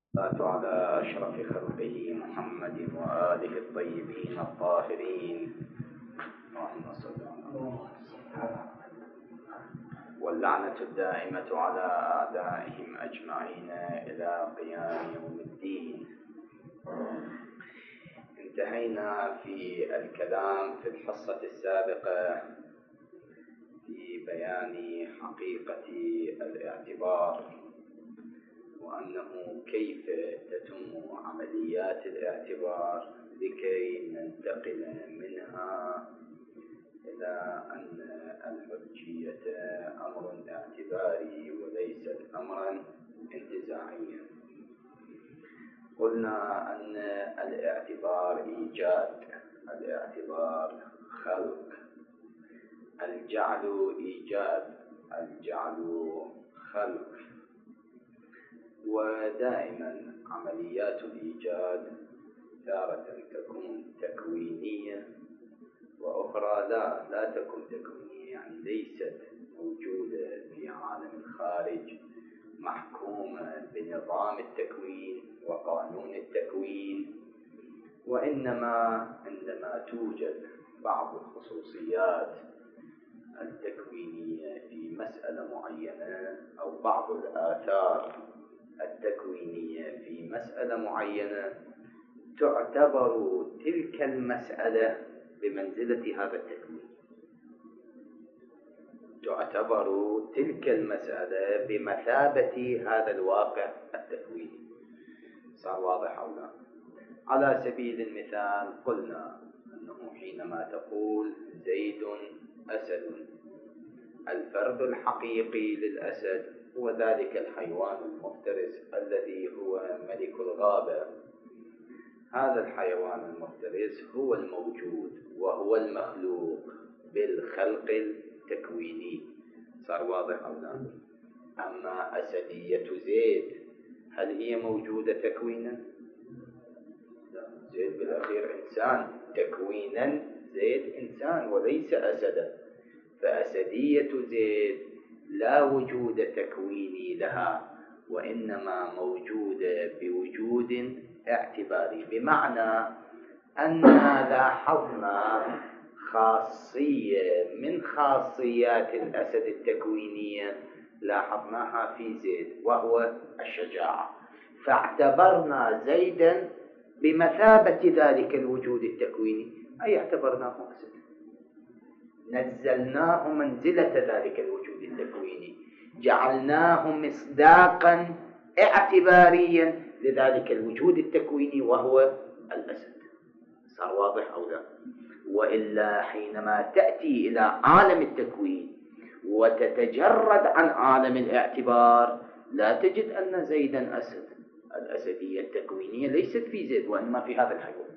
صلى على أشرف خلقه محمد وآله الطيبين الطاهرين. اللهم صل على واللعنة الدائمة على أعدائهم أجمعين إلى قيام يوم الدين. انتهينا في الكلام في الحصة السابقة في بيان حقيقة الاعتبار، وأنه كيف تتم عمليات الاعتبار لكي ننتقل منها إلى أن الحجية أمر اعتباري وليس أمرا انتزاعيا. قلنا أن الاعتبار إيجاد، الاعتبار خلق، الجعل إيجاد، الجعل خلق. ودائما عمليات الإيجاد تارة تكون تكوينية وأخرى لا تكون تكوينية، يعني ليست موجودة في عالم الخارج محكومة بنظام التكوين وقانون التكوين، وإنما عندما توجد بعض الخصوصيات التكوينية في مسألة معينة أو بعض الآثار التكوينية في مسألة معينة، تعتبر تلك المسألة بمنزلة هذا التكوين، تعتبر تلك المسألة بمثابة هذا الواقع التكويني. صار واضح أو لا؟ على سبيل المثال قلنا أنه حينما تقول زيد أسد، الفرد الحقيقي للأسد هو ذلك الحيوان المفترس الذي هو ملك الغابة. هذا الحيوان المفترس هو الموجود وهو المخلوق بالخلق التكويني. صار واضح أو لا؟ أما أسدية زيد هل هي موجودة تكوينا؟ لا، زيد بالأخير إنسان، تكوينا زيد إنسان وليس أسدا، فأسدية زيد لا وجود تكويني لها، وإنما موجودة بوجود اعتباري، بمعنى أننا لاحظنا خاصية من خاصيات الأسد التكوينية لاحظناها في زيد وهو الشجاعة، فاعتبرنا زيدا بمثابة ذلك الوجود التكويني، أي اعتبرناه أسد، نزلناه منزلة ذلك الوجود التكويني، جعلناه مصداقا اعتباريا لذلك الوجود التكويني وهو الأسد. صار واضح أو لا؟ وإلا حينما تأتي إلى عالم التكوين وتتجرد عن عالم الاعتبار لا تجد أن زيدا أسد، الأسدية التكوينية ليست في زيد وإنما في هذا الحيوان.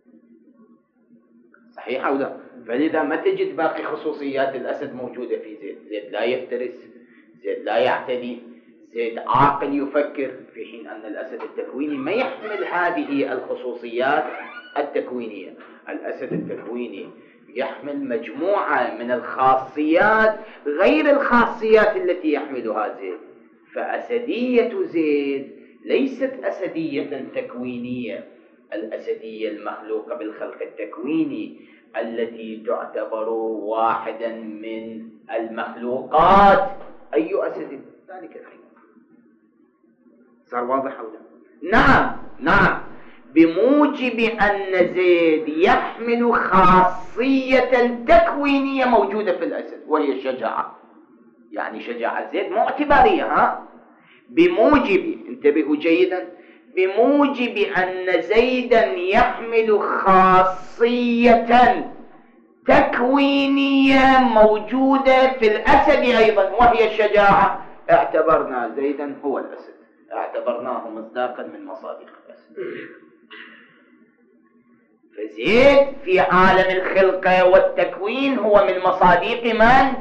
صحيح أو لا؟ فلذا ما تجد باقي خصوصيات الأسد موجودة في زيد. زيد لا يفترس، زيد لا يعتدي، زيد عاقل يفكر، في حين أن الأسد التكويني ما يحمل هذه الخصوصيات التكوينية. الأسد التكويني يحمل مجموعة من الخاصيات غير الخاصيات التي يحملها زيد، فأسدية زيد ليست أسدية تكوينية، الأسدية المخلوقة بالخلق التكويني التي تعتبر واحدا من المخلوقات. أي أسد؟ ذلك الحيوان. صار واضح أو لا؟ نعم، بموجب أن زيد يحمل خاصية تكوينية موجودة في الأسد وهي الشجاعة، يعني شجاعة زيد مو اعتبارية، بموجب، انتبهوا جيدا، بموجب أن زيدا يحمل خاصية تكوينية موجودة في الأسد أيضا وهي الشجاعة، اعتبرنا زيدا هو الأسد، اعتبرناه مصداقا من مصادق الأسد. فزيد في عالم الخلقة والتكوين هو من مصادق من؟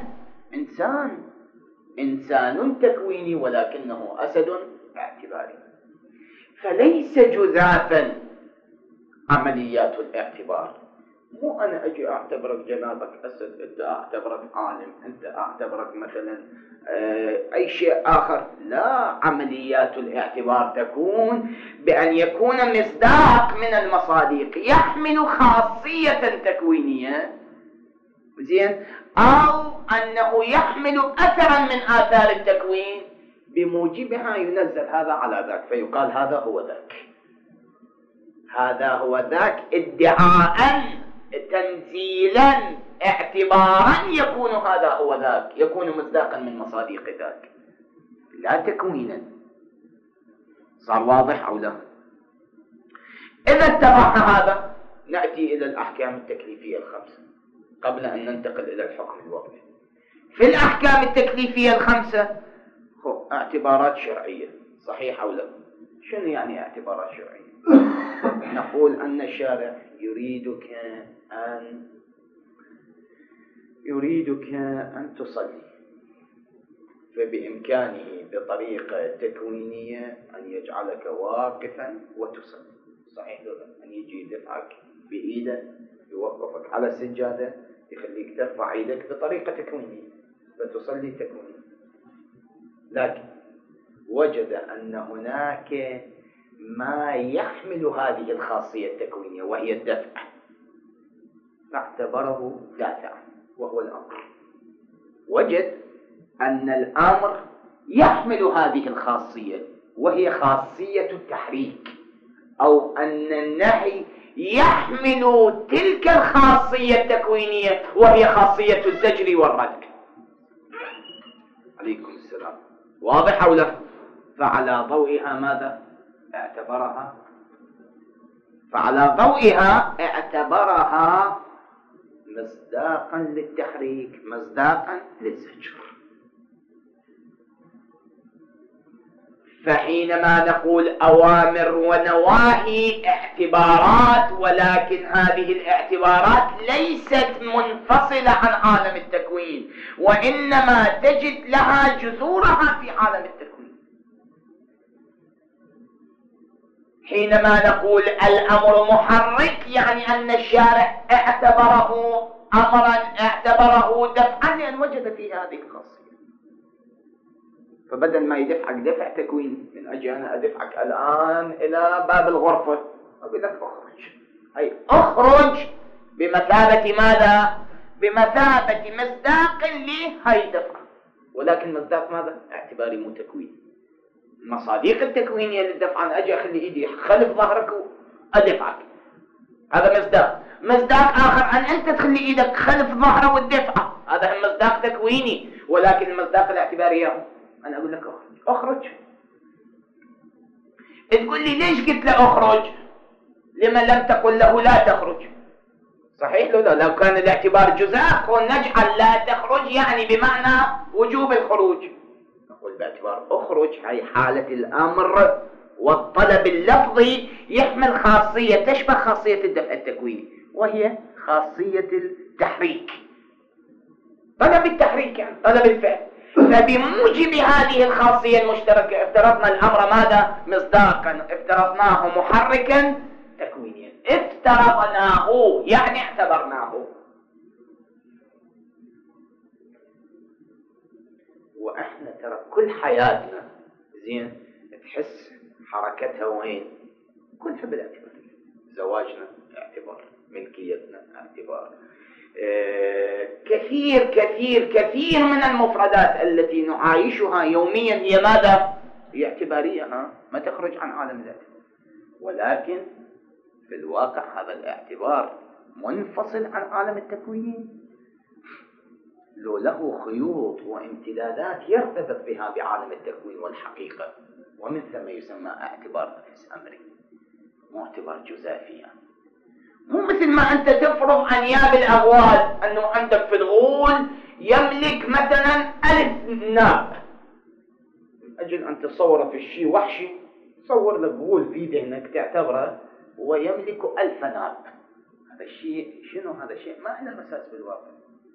إنسان تكويني ولكنه أسد اعتباري. فليس جزافا عمليات الاعتبار، مو أنا أجي أعتبرك جنابك أسد، أنت أعتبرك عالم، أنت أعتبرك مثلا أي شيء آخر. لا، عمليات الاعتبار تكون بأن يكون مصداق من المصادق يحمل خاصية تكوينية، زين، أو أنه يحمل أثرا من آثار التكوين بموجبها ينزل هذا على ذاك، فيقال هذا هو ذاك، هذا هو ذاك، ادعاء تنزيلا اعتبارا يكون هذا هو ذاك، يكون مصداقا من مصادق ذاك لا تكوينا. صار واضح أو لا؟ إذا اتبعنا هذا نأتي إلى الأحكام التكليفية الخمسة قبل أن ننتقل إلى الحكم الوضعي. في الأحكام التكليفية الخمسة اعتبارات شرعية، صحيح أو لا؟ شنو يعني اعتبارات شرعية؟ نقول أن الشارع يريدك أن تصلي، فبإمكانه بطريقة تكوينية أن يجعلك واقفا وتصلي، صحيح ولا؟ أن يجي يدفعك بإيده، يوقفك على السجادة، يخليك ترفع إيدك بطريقة تكوينية فتصلي تكوينية. لكن وجد أن هناك ما يحمل هذه الخاصية التكوينية وهي الدفع، فاعتبره دافعا وهو الأمر. وجد أن الأمر يحمل هذه الخاصية وهي خاصية التحريك، أو أن النهي يحمل تلك الخاصية التكوينية وهي خاصية الزجر والردع. عليكم السلام. واضح أو لا؟ فعلى ضوئها ماذا اعتبرها؟ فعلى ضوئها اعتبرها مصداقا للتحريك، مصداقا للزجر. فحينما نقول أوامر ونواهي اعتبارات، ولكن هذه الاعتبارات ليست منفصلة عن عالم التكوين، وإنما تجد لها جذورها في عالم التكوين. حينما نقول الأمر محرك يعني أن الشارع اعتبره أمرا، اعتبره دفعا، لأن وجد فيه هذه الخاصية. فبدل ما يدفعك دفع تكويني، من أجل أنا أدفعك الآن إلى باب الغرفة، أقول لك أخرج، أي أخرج بمثابة ماذا؟ بمثابة مصداق لهي الدفعة، ولكن مصداق ماذا؟ اعتباري مو تكويني. المصادق التكوينية للدفع أنا أجي أخلي إيدي خلف ظهرك وأدفعك، هذا مصداق. مصداق آخر أن أنت تخلي إيدك خلف ظهره والدفعة، هذا مصداق تكويني، ولكن المصداق الاعتباري أنا أقول لك أخرج. تقول لي ليش قلت له أخرج؟ لما لم تقل له لا تخرج؟ صحيح لو كان الاعتبار جزاء ونجعل لا تخرج يعني بمعنى وجوب الخروج، نقول باعتبار أخرج هي حالة الأمر والطلب اللفظي يحمل خاصية تشبه خاصية الدفع التكويني، وهي خاصية التحريك، طلب التحريك يعني طلب الفعل. فبموجب هذه الخاصية المشتركة افترضنا الأمر ماذا؟ مصداقا، افترضناه محركا تكوينيا، افترضناه يعني اعتبرناه. وإحنا ترى كل حياتنا زين تحس حركتها وين؟ كلها بالاعتبار. زواجنا اعتبار، ملكيتنا اعتبار، كثير كثير كثير من المفردات التي نعايشها يوميا هي ماذا؟ هي اعتبارية، ما تخرج عن عالم الاعتبار. ولكن في الواقع هذا الاعتبار منفصل عن عالم التكوين، له خيوط وامتدادات يرتبط بها بعالم التكوين والحقيقة، ومن ثم يسمى اعتبار نفس أمري، مو اعتبار جزافي يعني. مو مثل ما أنت تفرض أنياب الأغوال أنه عندك في الغول يملك مثلا 1000 ناب، أجل أن تصوره في الشيء وحشي، تصور لك غول في ذهنك تعتبره ويملك 1000 ناب. هذا الشيء شنو؟ هذا شيء ما له مساس بالواقع،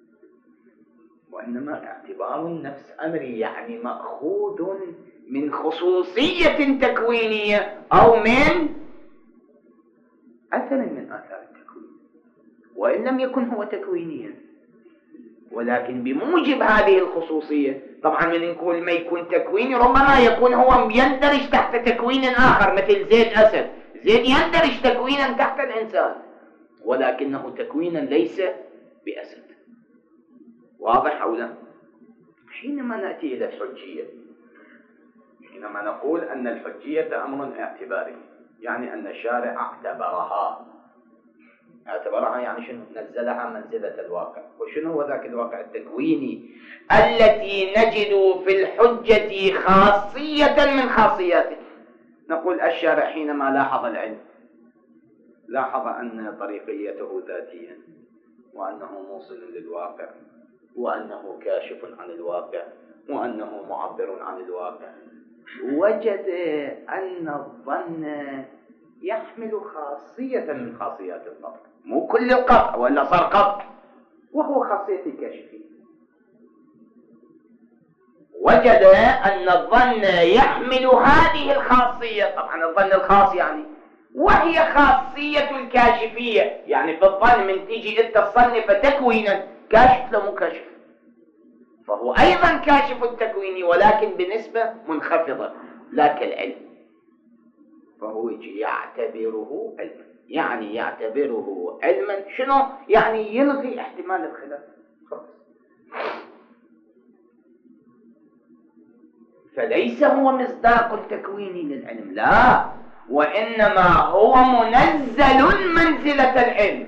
وإنما اعتبار النفس أمري يعني مأخوذ من خصوصية تكوينية أو من أثر من آثار التكوين. وإن لم يكن هو تكوينيا، ولكن بموجب هذه الخصوصية. طبعا من نقول ما يكون تكويني ربما يكون هو يندرج تحت تكوين آخر، مثل زيد أسد. زيد يندرج تكوينا تحت الإنسان، ولكنه تكوينا ليس بأسد. واضح أو لا؟ حينما نأتي إلى الحجية، حينما نقول أن الحجية أمر اعتباري، يعني أن الشارع اعتبرها يعني شنو؟ نزلها منزلة الواقع. وشنو هو ذاك الواقع التكويني التي نجد في الحجة خاصية من خاصياته؟ نقول الشارع حينما لاحظ العلم لاحظ أن طريقيته ذاتية، وأنه موصل للواقع، وأنه كاشف عن الواقع، وأنه معبر عن الواقع. وجد أن الظن يحمل خاصية من خاصيات القطع، مو كل القطع ولا صار قطع، وهو خاصية الكاشفية. وجد أن الظن يحمل هذه الخاصية، طبعا الظن الخاص يعني، وهي خاصية الكاشفية. يعني في الظن من تيجي أنت تصنف تكوينا كاشف لا مو كاشف، فهو أيضا كاشف التكويني ولكن بنسبة منخفضة لا كالعلم. فهو يجي يعتبره علما، يعني يعتبره علما شنو؟ يعني يلغي احتمال الخلاف خلاص. فليس هو مصداق تكويني للعلم، لا، وإنما هو منزل منزلة العلم،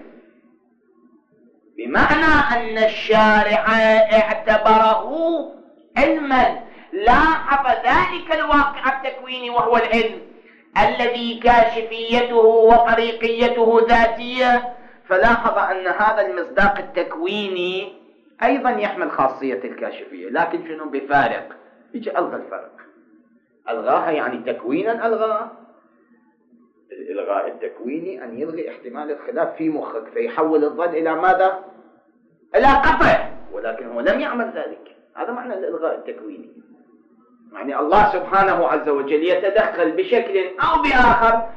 بمعنى أن الشارع اعتبره علما، لاحظ ذلك الواقع التكويني وهو العلم الذي كاشفيته وطريقيته ذاتية، فلاحظ أن هذا المصداق التكويني أيضا يحمل خاصية الكاشفية، لكن شنو؟ بفارق. يجي ألغى الفرق، ألغاها يعني تكوينا ألغاها. الإلغاء التكويني أن يلغي احتمال الخلاف في مخك، فيحول الظن إلى ماذا؟ إلى قطع، ولكن هو لم يعمل ذلك. هذا معنى الإلغاء التكويني، يعني الله سبحانه عز وجل يتدخل بشكل أو بآخر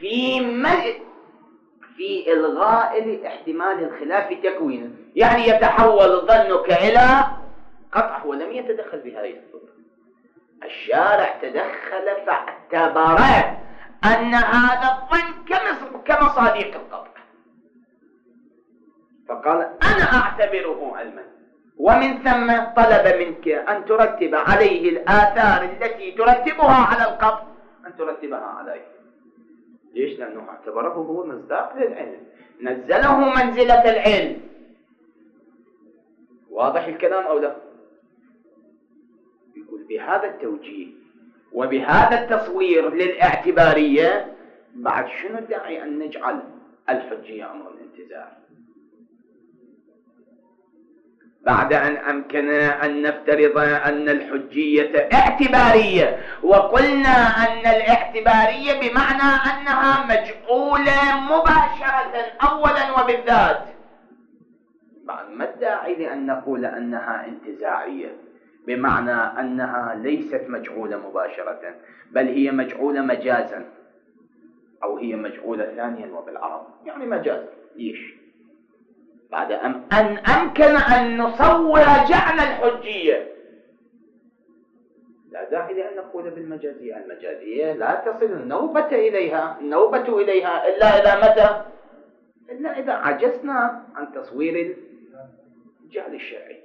في إلغاء احتمال الخلاف تكوينا، يعني يتحول ظنك إلى قطع ولم يتدخل بهذه الصورة. الشارع تدخل فاعتبر أن هذا الظن كمصادق القطع، فقال أنا أعتبره علما، ومن ثم طلب منك أن ترتب عليه الآثار التي ترتبها على القطع، أن ترتبها عليه. ليش؟ لأنه اعتبره هو مصداق للعلم، نزله منزلة العلم. واضح الكلام أو لا؟ يقول بهذا التوجيه وبهذا التصوير للاعتبارية، بعد شنو الداعي أن نجعل الحجية أمر الانتزاع؟ بعد أن أمكننا أن نفترض أن الحجية اعتبارية، وقلنا أن الاعتبارية بمعنى أنها مجعولة مباشرة أولا وبالذات، بعد ما الداعي لأن نقول أنها انتزاعية، بمعنى أنها ليست مجعولة مباشرة، بل هي مجعولة مجازا، أو هي مجعولة ثانيا وبالعرض، يعني مجازا. ليش؟ بعد أن أمكن أن نصور جعل الحجية، لا داعي لأن نقول بالمجازية. المجازية لا تصل النوبة إليها إلا إذا متى؟ إلا إذا عجزنا عن تصوير الجعل الشرعي.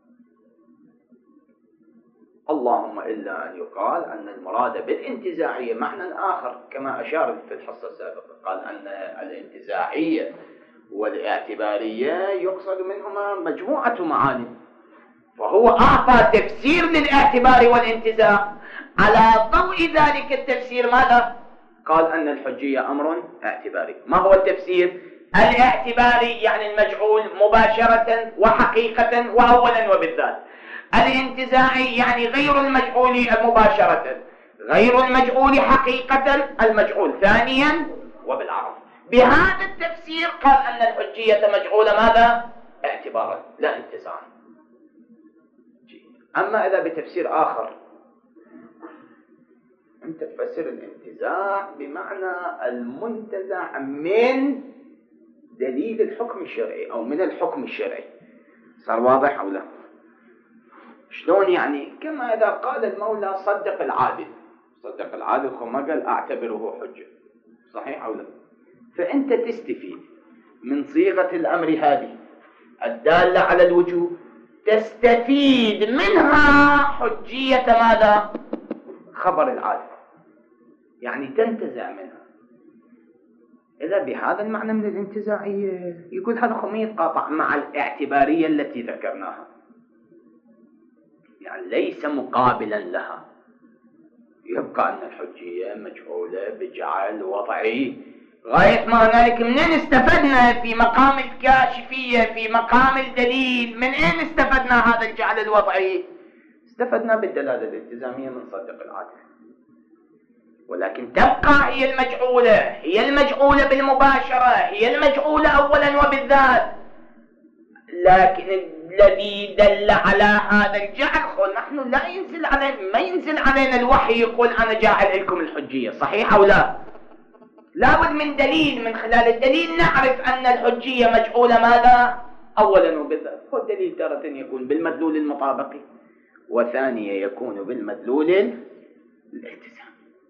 اللهم إلا أن يقال أن المراد بالانتزاعية معنى آخر، كما أشار في الحصة السابقة، قال أن الانتزاعية والاعتبارية يقصد منهما مجموعة معاني، فهو أعطى تفسير للاعتبار والانتزاع. على ضوء ذلك التفسير ماذا؟ قال أن الحجية أمر اعتباري. ما هو التفسير؟ الاعتباري يعني المجعول مباشرة وحقيقة وأولا وبالذات. الانتزاعي يعني غير المجعول مباشرة، غير المجعول حقيقة، المجعول ثانيا وبالعرض. بهذا التفسير قال أن الحجية مجعولة ماذا؟ اعتبارا لا انتزاعا. أما إذا بتفسير آخر أنت تفسر الانتزاع بمعنى المنتزع من دليل الحكم الشرعي أو من الحكم الشرعي. صار واضح أو لا؟ شلون يعني؟ كما إذا قال المولى صدق العادل، صدق العادل ما قال أعتبره حجة، صحيح أو لا؟ فأنت تستفيد من صيغة الأمر هذه الدالة على الوجوب، تستفيد منها حجية ماذا؟ خبر العادل، يعني تنتزع منها. إذا بهذا المعنى من الانتزاعية يقول هذا ما يتقاطع مع الاعتبارية التي ذكرناها، يعني ليس مقابلا لها. يبقى أن الحجية مجعولة بجعل وضعي غاية ما هنالك. منين استفدنا في مقام الكاشفية في مقام الدليل؟ من أين استفدنا هذا الجعل الوضعي؟ استفدنا بالدلالة الالتزامية من صدق العادل، ولكن تبقى هي المجعولة، هي المجعولة بالمباشرة، هي المجعولة أولا وبالذات. لكن الذي دل على هذا الجعل قل نحن لا ينزل علينا، ما ينزل علينا الوحي يقول أنا جاعل لكم الحجية، صحيح أو لا؟ لابد من دليل، من خلال الدليل نعرف أن الحجية مجعولة ماذا؟ أولا وبالذات. والدليل تارة يكون بالمدلول المطابقي، وثانية يكون بالمدلول الالتزام.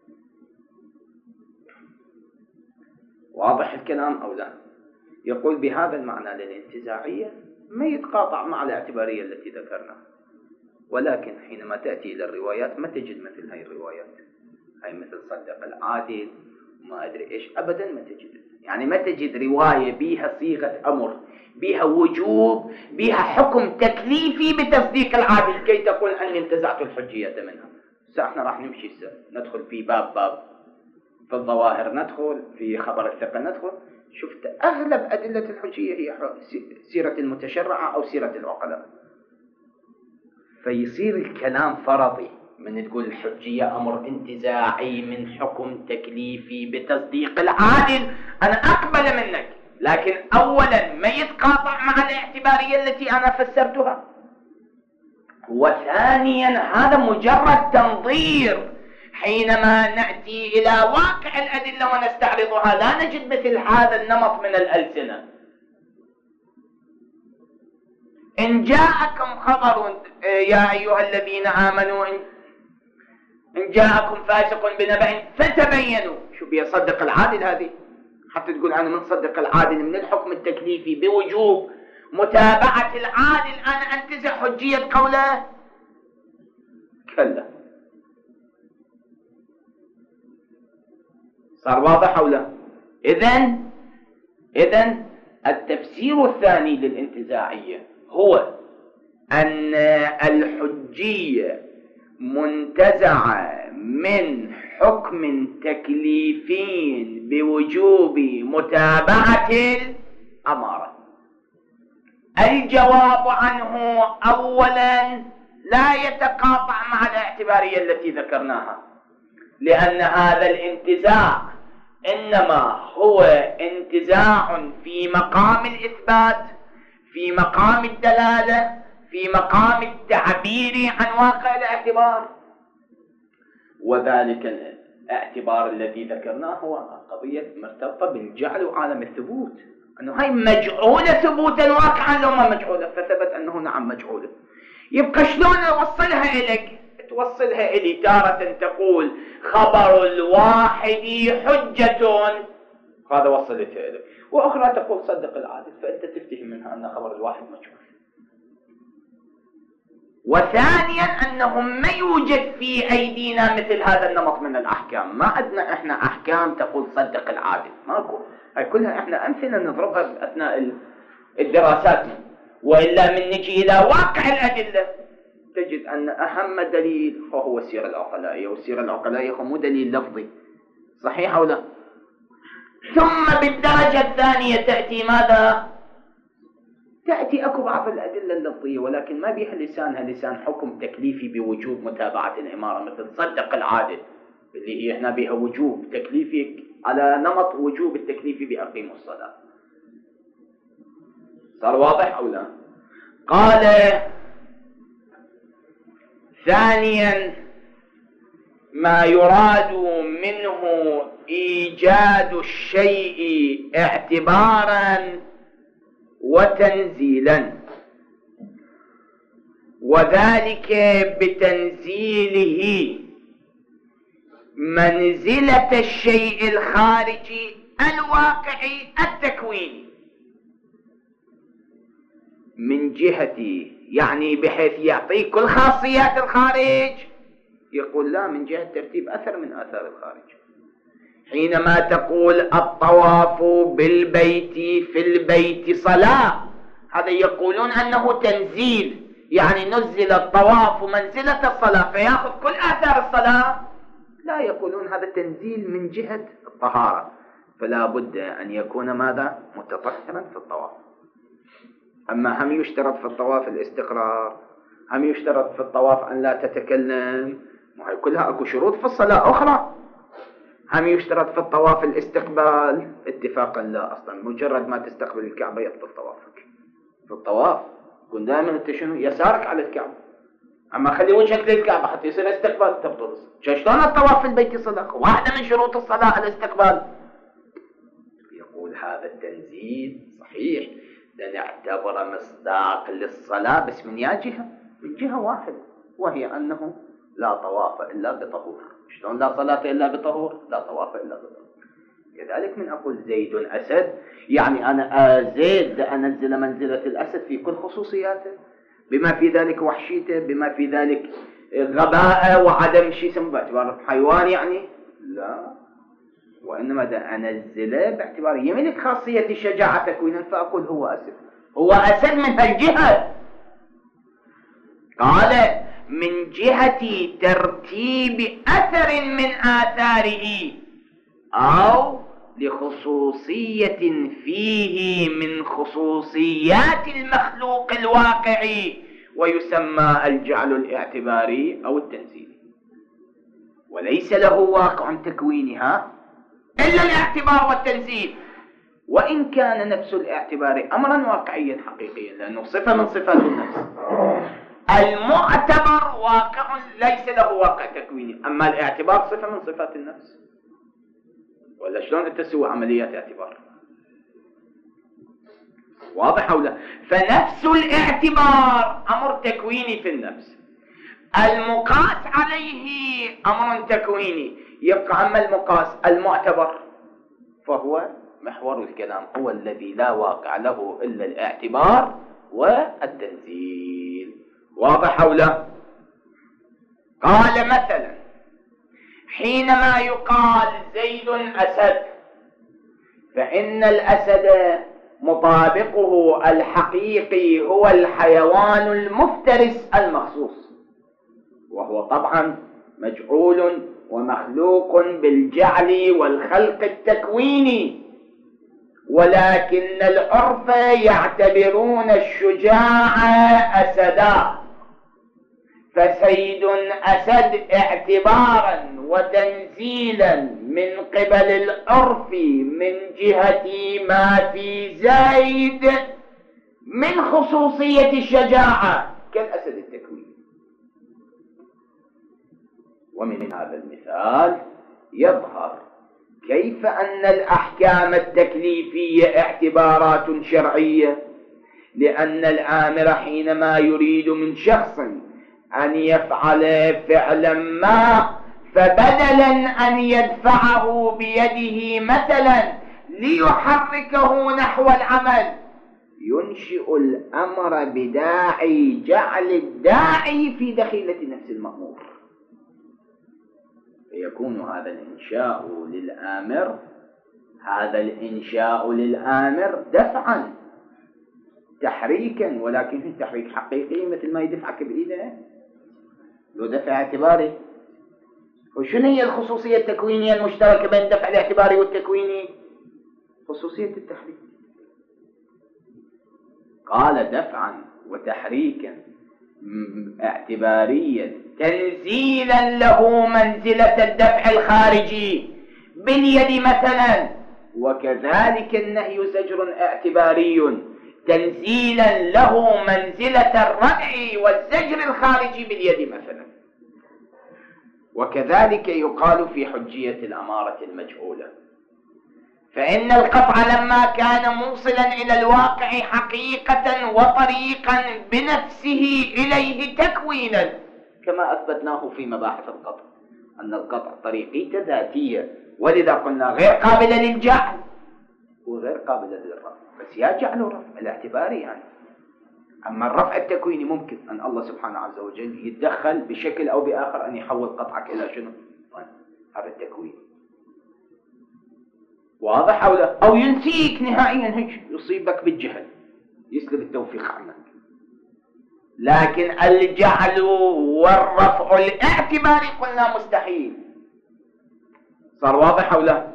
واضح الكلام أو لا؟ يقول بهذا المعنى للانتزاعية ما يتقاطع مع الاعتبارية التي ذكرناها، ولكن حينما تأتي إلى الروايات ما تجد مثل هاي الروايات، هاي مثل صدق العادل ما أدري إيش، أبدا ما تجد. يعني ما تجد رواية بيها صيغة أمر، بيها وجوب، بيها حكم تكليفي بتصديق العادل كي تقول أني انتزعت الحجية منها. احنا راح نمشي ندخل في باب في الظواهر، ندخل في خبر الثقة، ندخل. شفت أغلب أدلة الحجية هي سيرة المتشرعة أو سيرة العقلاء، فيصير الكلام فرضي من تقول الحجية أمر انتزاعي من حكم تكليفي بتصديق العادل. أنا أقبل منك، لكن أولا ما يتقاطع مع الاعتبارية التي أنا فسرتها، وثانيا هذا مجرد تنظير. حينما نأتي إلى واقع الأدلة ونستعرضها لا نجد مثل هذا النمط من الألسنة. إن جاءكم خبر يا أيها الذين آمنوا إن جاءكم فاسق بنبأ فتبينوا، شو بيصدق العادل هذه؟ حتى تقول أنا من صدق العادل من الحكم التكليفي بوجوب متابعة العادل أنا أنتزع حجية قوله؟ كلا. صار واضح أو لا؟ إذن التفسير الثاني للانتزاعية هو أن الحجية منتزعة من حكم تكليفي بوجوب متابعة الأمارة. الجواب عنه أولا لا يتقاطع مع الاعتبارية التي ذكرناها، لأن هذا الانتزاع إنما هو انتزاع في مقام الإثبات، في مقام الدلالة، في مقام التعبير عن واقع الاعتبار. وذلك الاعتبار الذي ذكرناه هو قضية مرتبطة بالجعل وعالم الثبوت، أنه هاي مجعولة ثبوتا واقعا لو ما مجعولة، فثبت أنه نعم مجعولة. يبقى شلون أوصلها إليك؟ توصلها إلي تارة تقول خبر الواحد حجة، هذا وصلتها إليك، وأخرى تقول صدق العادل، فأنت تفتهم منها أن خبر الواحد مجعول. وثانيا أنهم ما يوجد في أيدينا مثل هذا النمط من الأحكام، ما عندنا إحنا أحكام تقول صدق العادل، ماكو. هاي كلها إحنا أمثلة نضربها أثناء الدراسات، وإلا من نجي إلى واقع الأدلة تجد أن أهم دليل هو السيرة العقلائية، والسيرة العقلائية هو مو دليل لفظي، صحيح أو لا؟ ثم بالدرجة الثانية تأتي ماذا؟ تأتي أكو بعض الأدلة اللفظية ولكن ما بيها لسانها لسان حكم تكليفي بوجوب متابعة الإمارة، مثل صدق العادل اللي هي هنا بها وجوب تكليفي على نمط وجوب التكليفي بأقيموا الصلاة. صار واضح أو لا؟ قال ثانيا ما يراد منه إيجاد الشيء اعتبارا وتنزيلا، وذلك بتنزيله منزلة الشيء الخارجي الواقعي التكويني من جهة، يعني بحيث يعطيك كل خاصيات الخارج، يقول لا، من جهة ترتيب أثر من آثار الخارج. حينما تقول الطواف بالبيت في البيت صلاة، هذا يقولون أنه تنزيل، يعني نزل الطواف منزلة الصلاة فيأخذ كل آثار الصلاة. لا، يقولون هذا تنزيل من جهة الطهارة، فلا بد أن يكون ماذا؟ متطهرا في الطواف. أما هم يشترط في الطواف الاستقرار، هم يشترط في الطواف أن لا تتكلم، وهي كلها أكو شروط في الصلاة أخرى. هم يشترط في الطواف الاستقبال، اتفاقا لا، أصلا مجرد ما تستقبل الكعبة يبطل طوافك. في الطواف كن دائما انت شنو؟ يسارك على الكعبة، أما خلي وجهك للكعبة حتى يصير استقبال تبطل. شلون الطواف في البيت صلاة؟ واحدة من شروط الصلاة الاستقبال. يقول هذا التنزيل صحيح، لنعتبر مصداق للصلاة، بس من يا جهة؟ من جهة واحدة، وهي أنه لا طواف إلا بطهور. شلون لا صلاة إلا بطهور؟ لا طواف إلا بطهور. كذلك من أقول زيد أسد، يعني أنا زيد أنزل منزلة الأسد في كل خصوصياته، بما في ذلك وحشيته، بما في ذلك غباءه وعدم شيء اسمه باعتبار حيوان، يعني لا، وإنما ده أنزله باعتبار يملك خاصية الشجاعة تكوينا، فأقول هو أسد. هو أسد من هالجهة، قال من جهة ترتيب أثر من آثاره أو لخصوصية فيه من خصوصيات المخلوق الواقعي، ويسمى الجعل الاعتباري أو التنزيلي، وليس له واقع تكوينها إلا الاعتبار والتنزيل، وإن كان نفس الاعتبار أمرا واقعيا حقيقيا، لأنه صفة من صفات النفس. المعتبر واقع ليس له واقع تكويني، أما الاعتبار صفة من صفات النفس. ولا شلون أنت تسوي عمليات اعتبار؟ واضح أو لا؟ فنفس الاعتبار أمر تكويني في النفس، المقاس عليه أمر تكويني. يبقى أما المقاس المعتبر فهو محور الكلام، هو الذي لا واقع له إلا الاعتبار والتنزيل. واضح أو لا؟ قال مثلا حينما يقال زيد أسد، فإن الأسد مطابقه الحقيقي هو الحيوان المفترس المخصوص، وهو طبعا مجعول ومخلوق بالجعل والخلق التكويني، ولكن العرف يعتبرون الشجاع أسدا، فزيد أسد اعتبارا وتنزيلا من قبل العرف من جهة ما في زيد من خصوصية الشجاعة كالأسد التكويني. ومن هذا المثال يظهر كيف أن الأحكام التكليفية اعتبارات شرعية، لأن الآمر حينما يريد من شخص أن يفعل فعلا ما، فبدلا أن يدفعه بيده مثلا ليحركه نحو العمل، ينشئ الأمر بداعي جعل الداعي في دخيلة نفس المأمور، فيكون هذا الإنشاء للآمر، هذا الإنشاء للآمر دفعا تحريكا، ولكن في تحريك حقيقي مثل ما يدفعك بإيده، لو دفع اعتباري. وشنو هي الخصوصية التكوينية المشتركة بين الدفع الاعتباري والتكويني؟ خصوصية التحريك. قال دفعا وتحريكا اعتباريا تنزيلا له منزلة الدفع الخارجي باليد مثلا، وكذلك النهي زجر اعتباري تنزيلا له منزلة الردع والزجر الخارجي باليد مثلا. وكذلك يقال في حجية الأمارة المجهولة، فإن القطع لما كان موصلا إلى الواقع حقيقة وطريقا بنفسه إليه تكوينا، كما أثبتناه في مباحث القطع أن القطع طريقية ذاتية، ولذا قلنا غير قابلة للجعل وغير قابلة للرفع، بس يا جعل ورفع الاعتباري يعني. أما الرفع التكويني ممكن أن الله سبحانه عز وجل يتدخل بشكل أو بآخر أن يحول قطعك إلى شنو؟ هذا التكوين واضح أو لا؟ أو ينسيك نهائيا، هيك يصيبك بالجهل، يسلب التوفيق عنك. لكن الجعل والرفع الاعتباري قلنا مستحيل. صار واضح أو لا؟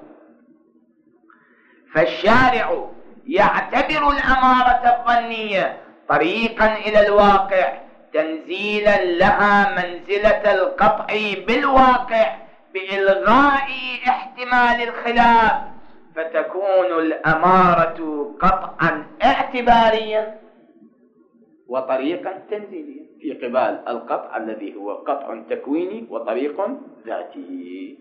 فالشارع يعتبر الأمارة الظنية طريقا إلى الواقع تنزيلا لها منزلة القطع بالواقع بإلغاء احتمال الخلاف، فتكون الأمارة قطعا اعتباريا وطريقا تنزيليا في قبال القطع الذي هو قطع تكويني وطريق ذاتي.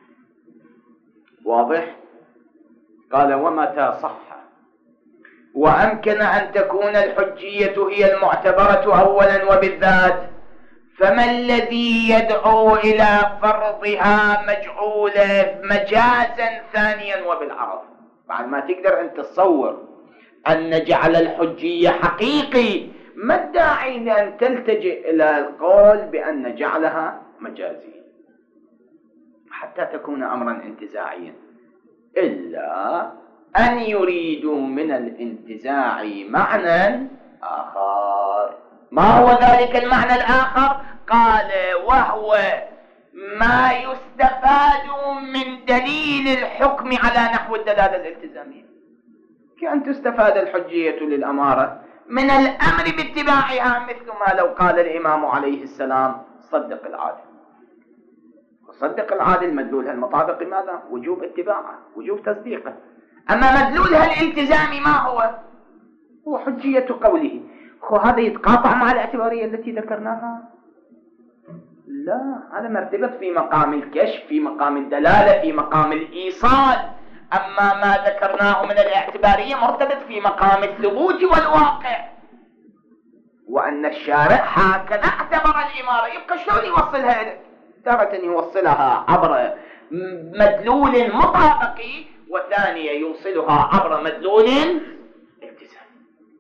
واضح؟ قال ومتى صح وأمكن أن تكون الحجية هي المعتبرة أولا وبالذات، فما الذي يدعو إلى فرضها مجعولة مجازا ثانيا وبالعرض؟ بعد ما تقدر أن تتصور أن جعل الحجية حقيقي، ما الداعي لأن تلتجئ إلى القول بأن جعلها مجازي حتى تكون أمرا انتزاعيا، إلا أن يريدوا من الانتزاع معنى آخر. ما هو ذلك المعنى الآخر؟ قال وهو ما يستفاد من دليل الحكم على نحو الدلالة الالتزامية، كأن تستفاد الحجية للأمارة من الأمر باتباعها، مثل ما لو قال الإمام عليه السلام صدق العادل، وصدق العادل مدلولها المطابق ماذا؟ وجوب اتباعه، وجوب تصديقه. أما مدلولها الالتزامي ما هو؟ هو حجية قوله. هذا يتقاطع مع الاعتبارية التي ذكرناها؟ لا، هذا مرتبط في مقام الكشف، في مقام الدلالة، في مقام الإيصال. أما ما ذكرناه من الاعتبارية مرتبط في مقام الثبوت والواقع، وأن الشارع هكذا اعتبر الإمارة. يبقى شلون يوصلها إليك؟ تارة يوصلها عبر مدلول مطابقي، وثانية يوصلها عبر مدلول التزامي.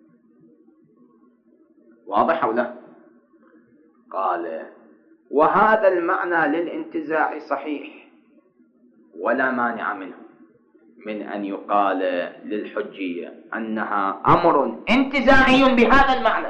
واضح أو لا؟ قال وهذا المعنى للانتزاع صحيح، ولا مانع منه من أن يقال للحجية أنها أمر انتزاعي بهذا المعنى،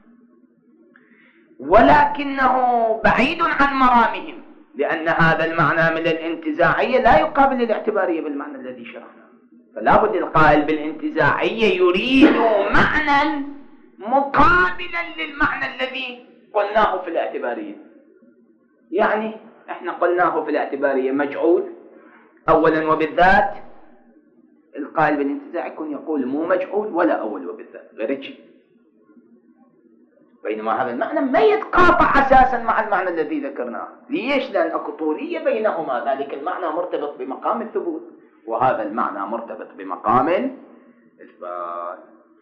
ولكنه بعيد عن مرامهم، لأن هذا المعنى من الانتزاعية لا يقابل الاعتبارية بالمعنى الذي شرحناه. فلا بد القائل بالانتزاعية يريد معنى مقابلا للمعنى الذي قلناه في الاعتبارية. يعني احنا قلناه في الاعتبارية مجعول أولا وبالذات، القائل بالانتزاع يكون يقول مو مجعول ولا أول وبالذات، غير شيء. بينما هذا المعنى ما يتقاطع أساسا مع المعنى الذي ذكرناه. ليش؟ لأن أكو طولية بينهما. ذلك المعنى مرتبط بمقام الثبوت، وهذا المعنى مرتبط بمقام الإثبات.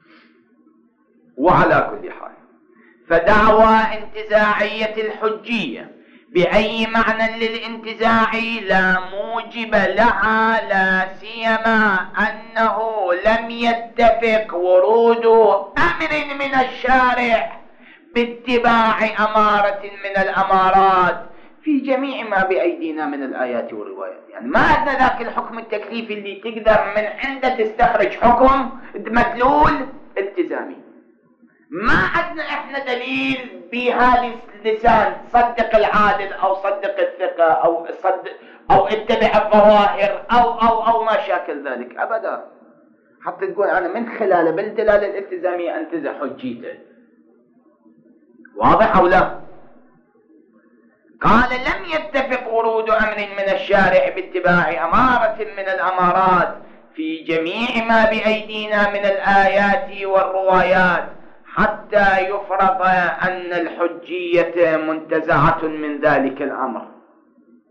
وعلى كل حال فدعوى انتزاعية الحجية بأي معنى للانتزاع لا موجب لها، لا سيما أنه لم يتفق ورود أمر من الشارع باتباع أمارة من الأمارات في جميع ما بأيدينا من الآيات والروايات. يعني ما عندنا ذاك الحكم التكليفي اللي تقدر من عنده تستخرج حكم مدلول التزامي. ما عندنا احنا دليل بهذا اللسان صدق العادل او صدق الثقة او صدق او اتبع الظواهر او ما شاكل ذلك ابدا، حتى تقول انا من خلاله بالدلالة الالتزامية انتزع حجيته. واضح او لا؟ قال لم يتفق ورود امر من الشارع باتباع امارة من الامارات في جميع ما بايدينا من الايات والروايات حتى يفرض أن الحجية منتزعة من ذلك الأمر.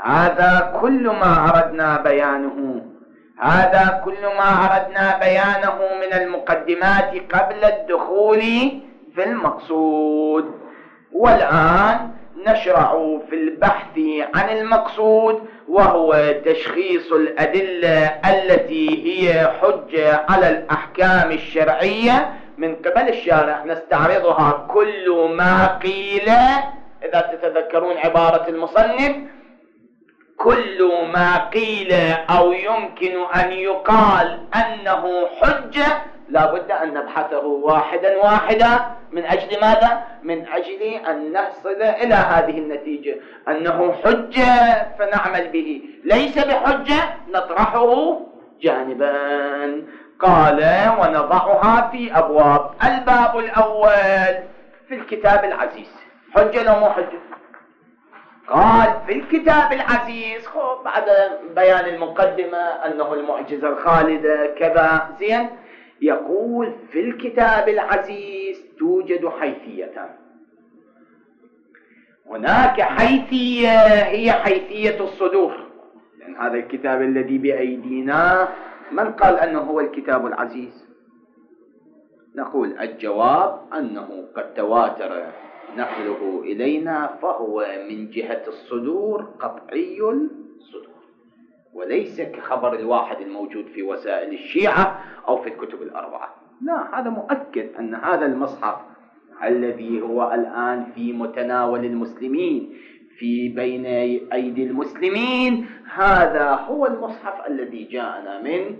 هذا كل ما أردنا بيانه، هذا كل ما أردنا بيانه من المقدمات قبل الدخول في المقصود. والآن نشرع في البحث عن المقصود، وهو تشخيص الأدلة التي هي حجة على الأحكام الشرعية من قبل الشارع. نستعرضها كل ما قيل، إذا تتذكرون عبارة المصنف، كل ما قيل أو يمكن أن يقال أنه حجة لا بد أن نبحثه واحدا واحدا. من أجل ماذا؟ من أجل أن نصل إلى هذه النتيجة، أنه حجة فنعمل به، ليس بحجة نطرحه جانبا. قال ونضعها في أبواب. الباب الأول في الكتاب العزيز، حجة لو مو حجة؟ قال في الكتاب العزيز. بعد بيان المقدمة أنه المعجزة الخالدة كذا زين، يقول في الكتاب العزيز توجد حيثيتان. هناك حيثية هي حيثية الصدور، لأن هذا الكتاب الذي بأيدينا من قال أنه هو الكتاب العزيز؟ نقول الجواب أنه قد تواتر نقله إلينا، فهو من جهة الصدور قطعي الصدور، وليس كخبر الواحد الموجود في وسائل الشيعة أو في الكتب الأربعة. لا، هذا مؤكد أن هذا المصحف الذي هو الآن في متناول المسلمين، في بين أيدي المسلمين، هذا هو المصحف الذي جاءنا من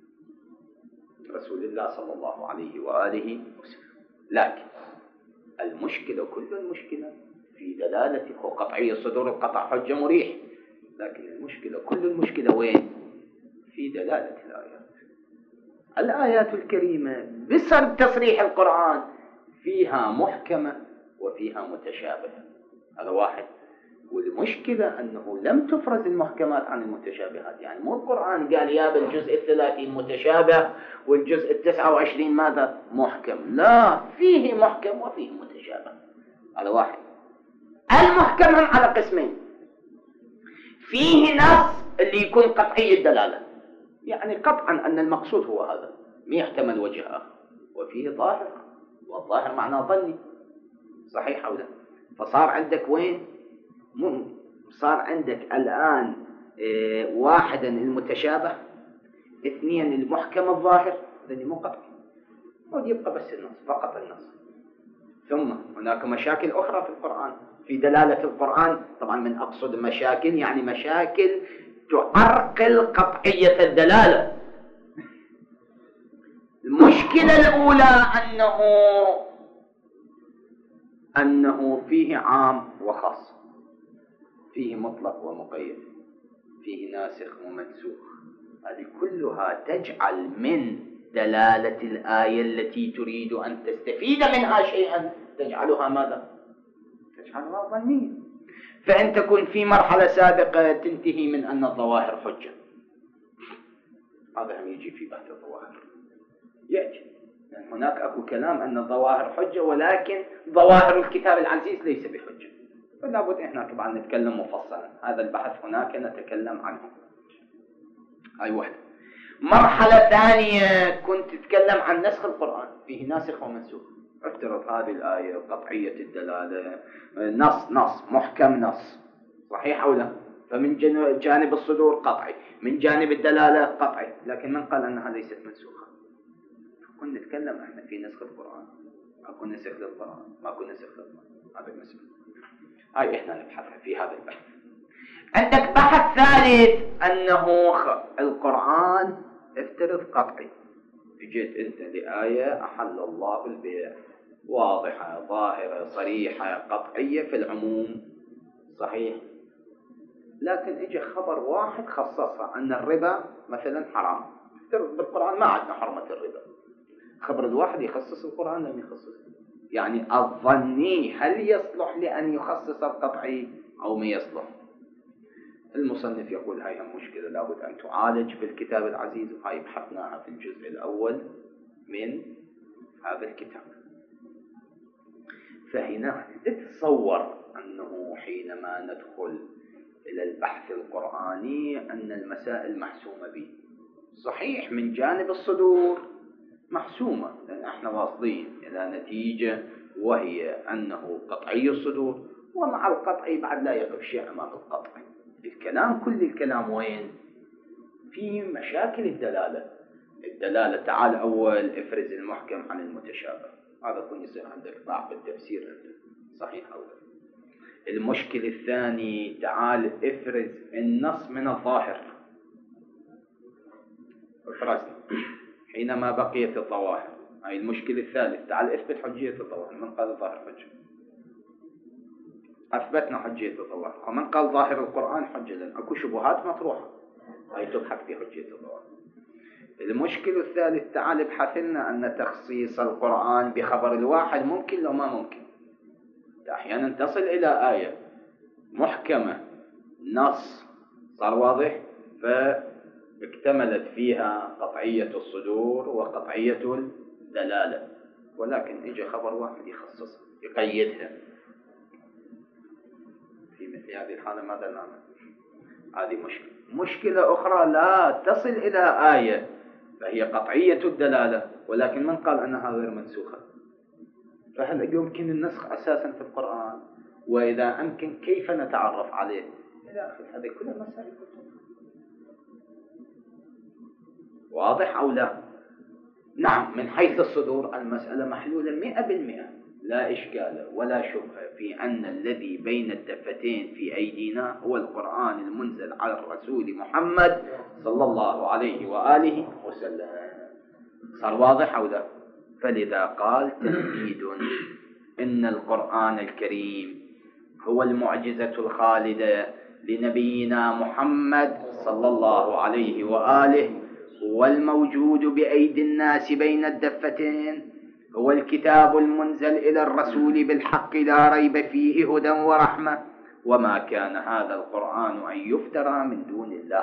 رسول الله صلى الله عليه وآله وسلم. لكن المشكلة، كل المشكلة في دلالته. وقطعي الصدور القطع حجة مريح، لكن المشكلة، كل المشكلة وين؟ في دلالة الآيات. الآيات الكريمة بسبب تصريح القرآن فيها محكمة وفيها متشابهة، هذا واحد. والمشكلة أنه لم تفرز المحكمات عن المتشابهات. يعني مو القرآن قال يا بالجزء 30 متشابه والجزء 29 ماذا؟ محكم. لا، فيه محكم وفيه متشابه، هذا واحد. المحكم هم على قسمين: فيه نص اللي يكون قطعي الدلالة، يعني قطعا أن المقصود هو هذا، ما يحتمل وجه آخر. وفيه ظاهر، والظاهر معناه ظني، صحيح أو لا؟ فصار عندك وين؟ صار عندك الآن واحدا المتشابه، اثنين المحكم الظاهر، لأنه مو قطعي، ويبقى بس النص، فقط النص. ثم هناك مشاكل أخرى في القرآن، في دلالة القرآن. طبعا من أقصد مشاكل يعني مشاكل تعرقل قطعية الدلالة. المشكلة الأولى أنه فيه عام وخاص، فيه مطلق ومقيد، فيه ناسخ ومنسوخ. هذه كلها تجعل من دلالة الآية التي تريد أن تستفيد منها شيئا تجعلها ماذا؟ تجعلها ظنية. فإن تكون في مرحلة سابقة تنتهي من أن الظواهر حجة، هذا هم يجي في بحث الظواهر، يأتي لأن هناك أكو كلام أن الظواهر حجة، ولكن ظواهر الكتاب العزيز ليس بحجة. فلا بد إحنا طبعا نتكلم مفصلا، هذا البحث هناك نتكلم عنه. هاي واحدة. مرحلة ثانية كنت تتكلم عن نسخ القرآن، فيه ناسخ ومنسوخ. افترض هذه الآية قطعية الدلالة، نص محكم، نص صحيح أو لا؟ فمن جانب الصدور قطعي، من جانب الدلالة قطعي، لكن من قال أنها ليست منسوخة؟ كنا نتكلم احنا في نسخ القرآن، أكو نسخ للقرآن، ما أكو نسخ للقرآن، هذا المسألة. هاي احنا نبحثها في هذا البحث. عندك بحث ثالث أنه القرآن افترض قطعي، جيت انت لآية أحل الله البيع، واضحة ظاهرة صريحة قطعية في العموم، صحيح، لكن اجى خبر واحد خصصها أن الربا مثلا حرام. افترض بالقرآن ما عندنا حرمة الربا، خبر الواحد يخصص القرآن لم يخصص. يعني الظني هل يصلح لأن يخصص القطعي أو ما يصلح؟ المصنف يقول هاي مشكلة لابد أن تعالج في الكتاب العزيز، وهاي بحثناها في الجزء الأول من هذا الكتاب. فهنا تتصور أنه حينما ندخل إلى البحث القرآني أن المسائل محسومة به. صحيح من جانب الصدور محسومة، لأن احنا واصلين إلى نتيجة وهي أنه قطعي الصدور، ومع القطعي بعد لا يقف شيء أمام القطعي. الكلام كل الكلام وين؟ في مشاكل الدلالة. تعال أول افرز المحكم عن المتشابه، هذا يكون يصير عندك ضعف بالتفسير عندك. صحيح أو لا؟ المشكل الثاني تعال افرز النص من الظاهر. افرزنا حينما بقيت الظواهر. هاي المشكل الثالث. تعال اثبت حجية الظواهر. من قال الظاهر حجة؟ أثبتنا حجية الظواهر. ومن قال ظاهر القرآن حجة؟ لأن أكو شبهات مطروحة، هاي تبحث في حجية الظواهر. المشكل الثالث تعال ابحث لنا أن تخصيص القرآن بخبر الواحد ممكن لو ما ممكن. أحيانا تصل إلى آية محكمة نص صار واضح فاكتملت فيها قطعية الصدور وقطعية الدلالة، ولكن إجا خبر واحد يخصصها يقيدها. في مثل هذه الحالة ماذا نعمل؟ هذه مشكلة أخرى لا تصل إلى آية فهي قطعية الدلالة، ولكن من قال أنها غير منسوخة؟ فهل يمكن النسخ أساسا في القرآن؟ وإذا أمكن كيف نتعرف عليه؟ إلى آخر هذه كلها مسائل واضح أو لا؟ نعم، من حيث الصدور المسألة محلولة 100%، لا إشكال ولا شبهة في أن الذي بين الدفتين في أيدينا هو القرآن المنزل على الرسول محمد صلى الله عليه وآله وسلم. صار واضح أو لا؟ فلذا قال تأكيد إن القرآن الكريم هو المعجزة الخالدة لنبينا محمد صلى الله عليه وآله، والموجود بأيدي الناس بين الدفتين، هو الكتاب المنزل إلى الرسول بالحق لا ريب فيه هدى ورحمة، وما كان هذا القرآن أن يفترى من دون الله.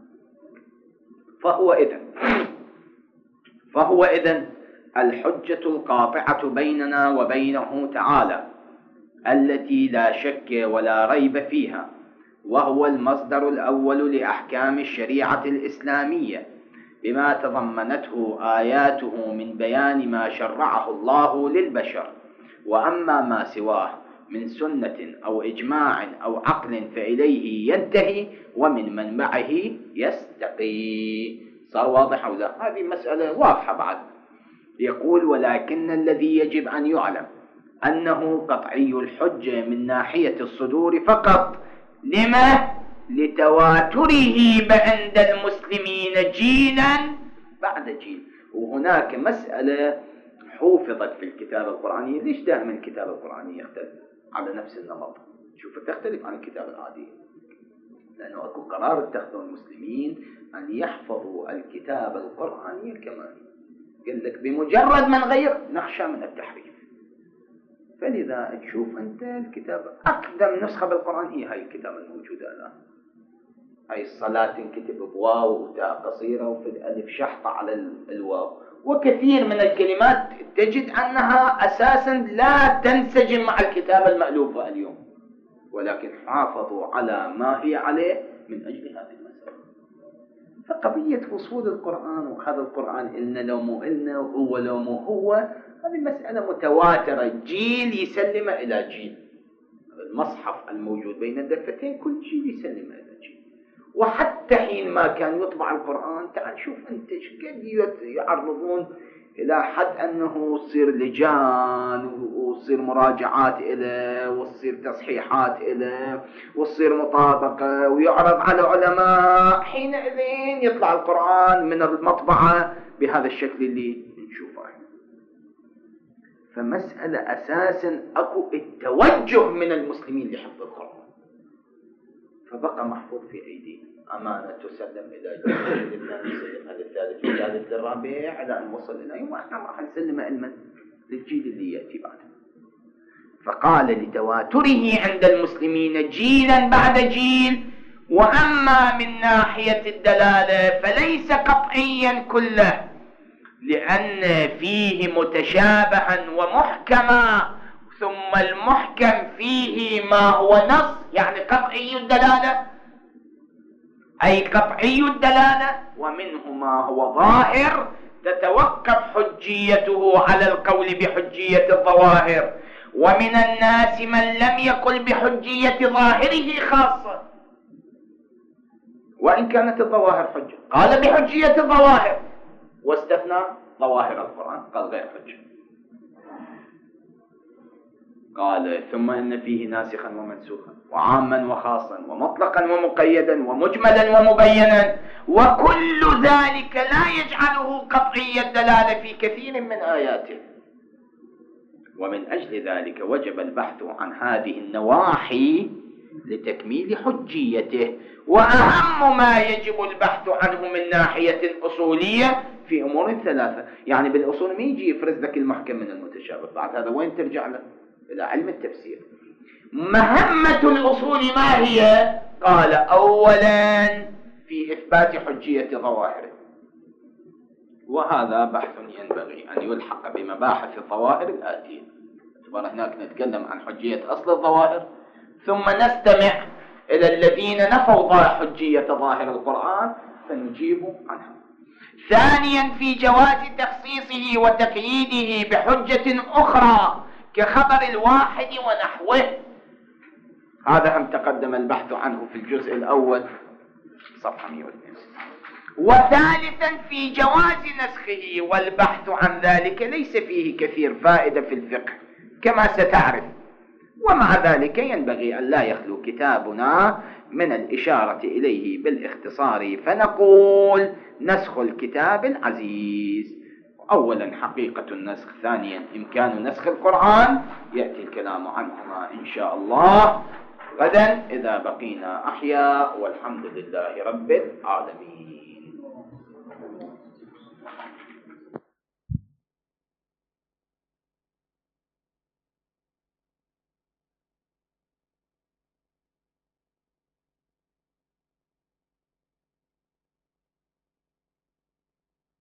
فهو إذن الحجة القاطعة بيننا وبينه تعالى التي لا شك ولا ريب فيها، وهو المصدر الأول لأحكام الشريعة الإسلامية بما تضمنته آياته من بيان ما شرعه الله للبشر. وأما ما سواه من سنة أو إجماع أو عقل فإليه ينتهي ومن منبعه يستقي. صار واضح أو لا؟ هذه مسألة واضحة بعد. يقول ولكن الذي يجب أن يعلم أنه قطعي الحجة من ناحية الصدور فقط. لما؟ لتواتره عند المسلمين جيلا بعد جيل. وهناك مسألة حفظت في الكتاب القرآني. ليش دائما الكتاب القرآني يختلف على نفس النمط؟ شوف تختلف عن الكتاب العادي، لأنه أكو قرار اتخذوا المسلمين أن يحفظوا الكتاب القرآني كما قال لك بمجرد من غير نخشى من التحريف. فلذا تشوف أنت الكتاب أقدم نسخة بالقرآن هي هاي الكتاب الموجودة الآن. هاي الصلاة تنكتب بواو وتاء قصيرة وفي الألف شحطة على الواو، وكثير من الكلمات تجد أنها أساسا لا تنسجم مع الكتاب المألوفة اليوم، ولكن حافظوا على ما هي عليه من أجل هذه المسألة. فقضية وصول القرآن وهذا القرآن إلنا لو مو إلنا وهو لو مو هو، هذه مسألة متواترة، جيل يسلم إلى جيل. المصحف الموجود بين الدفتين كل جيل يسلم إلى جيل. وحتى حين ما كان يطبع القرآن تعال شوف أنت شقد يعرضون إلى حد أنه يصير لجان ويصير مراجعات إليه ويصير تصحيحات إليه ويصير مطابقة ويعرض على علماء، حينئذ يطلع القرآن من المطبعة بهذا الشكل اللي نشوفه. فمسألة أساسا أكو التوجه من المسلمين لحفظ القرآن، فبقى محفوظ في أيدينا. أمانة تسلم إلى الجيل الثاني، نسلمها للثالث والثالث للرابع إلى أن وصل إلى يوم إحنا راح نسلمها علما للجيل اللي يأتي بعده. فقال لتواتره عند المسلمين جيلا بعد جيل. وأما من ناحية الدلالة فليس قطعيا كله، لأن فيه متشابها ومحكما، ثم المحكم فيه ما هو نص يعني قطعي الدلالة، أي قطعي الدلالة، ومنه ما هو ظاهر تتوقف حجيته على القول بحجية الظواهر، ومن الناس من لم يقل بحجية ظاهره خاصة وإن كانت الظواهر حجة، قال بحجية الظواهر واستثنى ظواهر القرآن، قال غير حجة. قال ثم إن فيه ناسخا ومنسوخا وعاما وخاصا ومطلقا ومقيدا ومجملا ومبينا، وكل ذلك لا يجعله قطعي الدلالة في كثير من آياته. ومن أجل ذلك وجب البحث عن هذه النواحي لتكميل حجيته. وأهم ما يجب البحث عنه من ناحية أصولية في أمور ثلاثة. يعني بالأصول ما يجي يفرز لك المحكم من المتشابه، بعد هذا وين ترجع له؟ إلى علم التفسير. مهمة الأصول ما هي؟ قال أولا في إثبات حجية ظواهره، وهذا بحث ينبغي أن يلحق بمباحث الظواهر الآتية. هناك نتكلم عن حجية أصل الظواهر، ثم نستمع إلى الذين نفوا حجية ظاهر القرآن فنجيب عنها. ثانيا في جواز تخصيصه وتقييده بحجة أخرى كخبر الواحد ونحوه، هذا هم تقدم البحث عنه في الجزء الأول صفحة 102. وثالثا في جواز نسخه، والبحث عن ذلك ليس فيه كثير فائدة في الفقه كما ستعرف، ومع ذلك ينبغي أن لا يخلو كتابنا من الإشارة إليه بالاختصار، فنقول نسخ الكتاب العزيز. أولا حقيقة النسخ، ثانيا إمكان نسخ القرآن، يأتي الكلام عنهما إن شاء الله غدا إذا بقينا أحياء، والحمد لله رب العالمين.